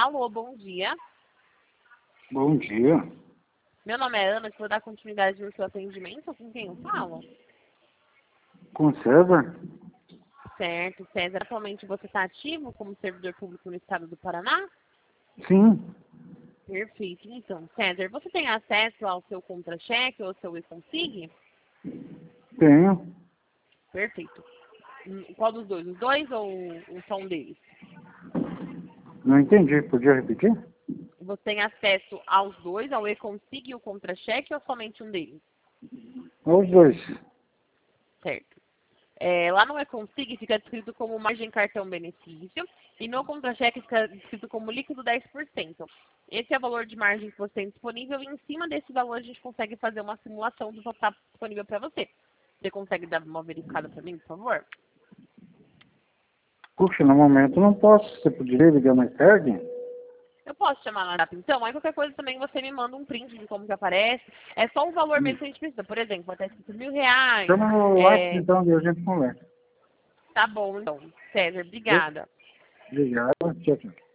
Alô, bom dia. Bom dia. Meu nome é Ana, que vou dar continuidade no seu atendimento. Com quem eu falo? Com César? Certo, César. Atualmente você está ativo como servidor público no estado do Paraná? Sim, Perfeito. Então, César, você tem acesso ao seu contra-cheque ou ao seu e-consig? tenho. Perfeito. Qual dos dois? Os dois ou só um deles? Não entendi. Podia repetir? Você tem acesso aos dois, ao e-consig e o contra-cheque, ou somente um deles? Os dois. Certo. Lá no e-consig fica descrito como margem cartão benefício e no contra-cheque fica descrito como líquido 10%. Esse é o valor de margem que você tem disponível e em cima desse valor a gente consegue fazer uma simulação do que está disponível para você. Você consegue dar uma verificada para mim, por favor? Puxa, no momento não posso. Você poderia ligar mais tarde? Eu posso chamar no WhatsApp então, aí qualquer coisa também você me manda um print de como que aparece. É só um valor mesmo que a gente precisa. Por exemplo, vai estar escrito R$ 1.000. Chama no WhatsApp então e a gente conversa. Tá bom, então. César, obrigada. Obrigado. Tchau, tchau.